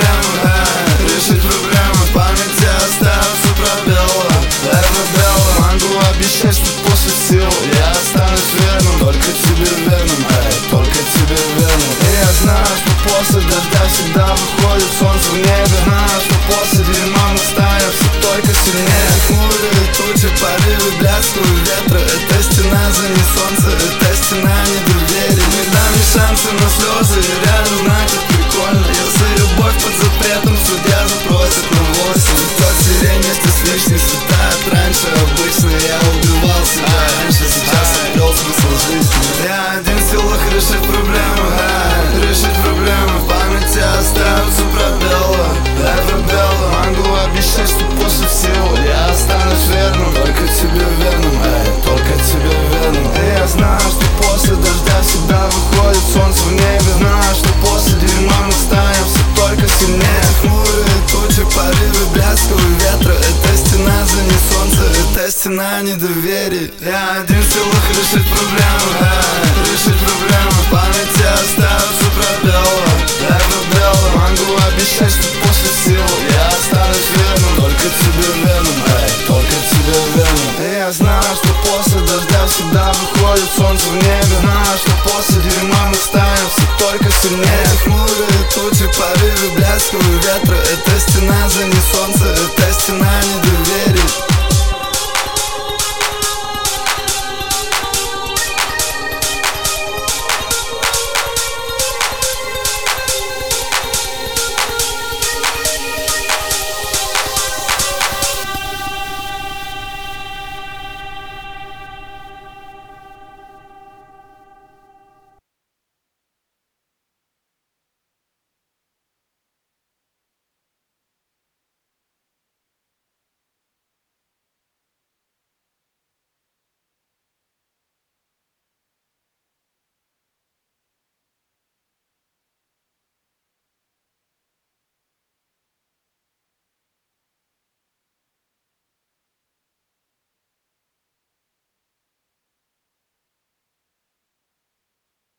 проблемы, решить проблемы. В памяти останутся пробелы, могу обещать, что после всего я останусь верным, только тебе верным, только тебе верным. И я знаю, что после дождя всегда выходит солнце в небе. Знаю, что после дерьма мы станем все только сильнее. Хмурые тучи, порывы, блядского ветра. Это стена за не солнце, это стена недоверия. Не дам ни шанса на слезы, и реально знать это прикольно. Если любовь под запретом, судья запросит на 8. Тот сирень вместе с лишней светает раньше. Обычно я убивал себя раньше, сейчас обрел смысл жизни. Я один в силах решить проблемы, решить проблемы. В памяти останутся пробелы, могу обещать, что после всего я останусь верным, только тебе верным, только тебе верным. И я знаю, что после дождя всегда выходит солнце в небе. Знаю, что после дерьма мы станем все только сильнее. Хмурые тучи, порывы блядского ветра. Это стена за не солнце, это стена недоверия. Я один в силах решить проблемы, решить проблемы. В памяти останутся пробелы, могу обещать, что после всего я останусь верным, только тебе верным, только тебе верным. И я знаю, что после дождя всегда выходит солнце в небе. Знаю, что после дерьма мы станем все только сильнее. Хмурые тучи, порывы блядского ветра. Это стена за не солнце, это стена не